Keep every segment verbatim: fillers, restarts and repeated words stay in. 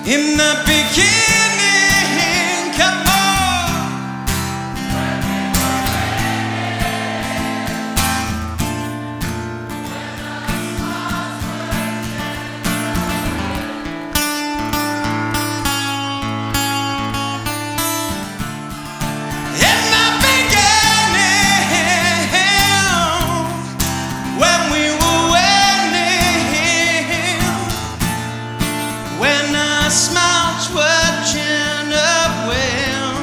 In the beginning, come on. In the beginning, when we were waiting, when our smiles were genuine,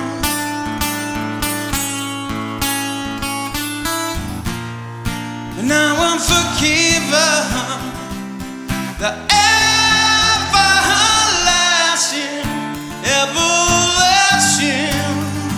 and now I'm forgiven. The everlasting, everlasting.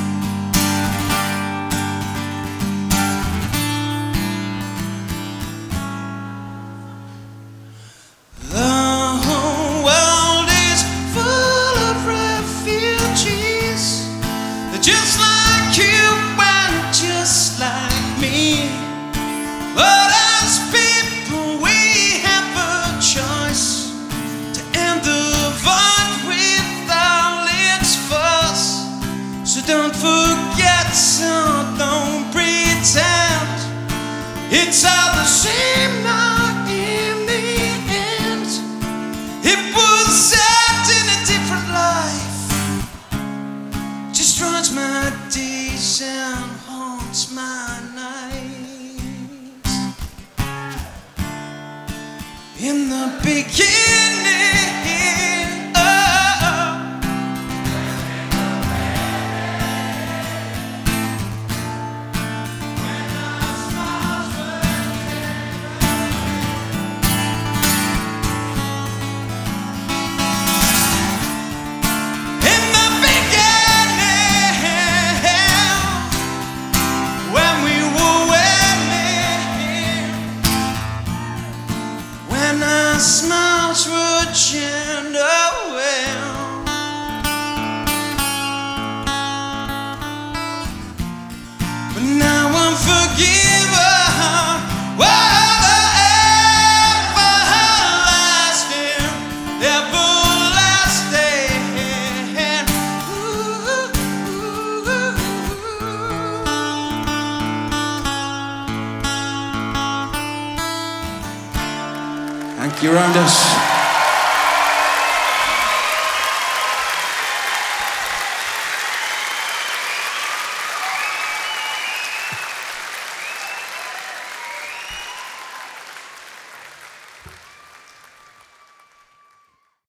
The whole world is full of refugees. They're just like you and just like me. But as people, we have a choice to end the void with our lips first. So don't forget, so don't pretend it's all the same now in the end. It was set in a different life, destroys my days and haunts my nights. In the beginning, oh, in the beginning, when we were waiting, when our smiles were genuine, but now I'm forgiven. Whoa, everlasting, everlasting. Ooh, ooh, ooh. Thank you, Rounders.